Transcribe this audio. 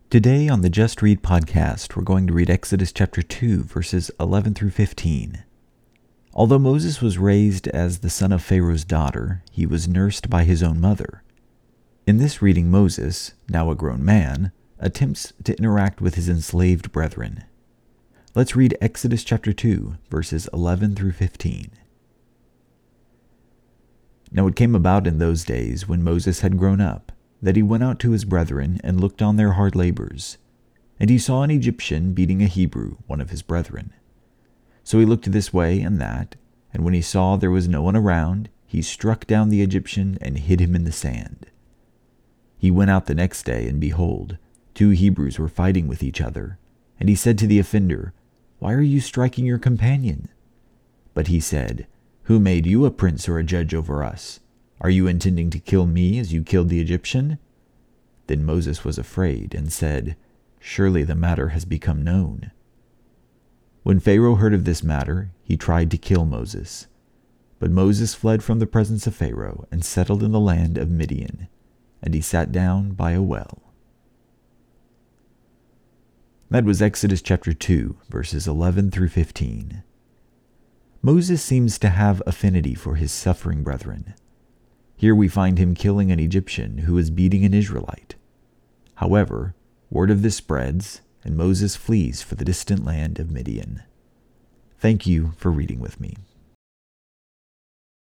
Today on the Just Read podcast, we're going to read Exodus chapter 2, verses 11 through 15. Although Moses was raised as the son of Pharaoh's daughter, he was nursed by his own mother. In this reading, Moses, now a grown man, attempts to interact with his enslaved brethren. Let's read Exodus chapter 2, verses 11 through 15. Now it came about in those days, when Moses had grown up, that he went out to his brethren and looked on their hard labors. And he saw an Egyptian beating a Hebrew, one of his brethren. So he looked this way and that, and when he saw there was no one around, he struck down the Egyptian and hid him in the sand. He went out the next day, and behold, 2 Hebrews were fighting with each other. And he said to the offender, "Why are you striking your companion?" But he said, "Who made you a prince or a judge over us? Are you intending to kill me as you killed the Egyptian?" Then Moses was afraid and said, "Surely the matter has become known." When Pharaoh heard of this matter, he tried to kill Moses. But Moses fled from the presence of Pharaoh and settled in the land of Midian, and he sat down by a well. That was Exodus chapter 2, verses 11 through 15. Moses seems to have affinity for his suffering brethren. Here we find him killing an Egyptian who is beating an Israelite. However, word of this spreads, and Moses flees for the distant land of Midian. Thank you for reading with me.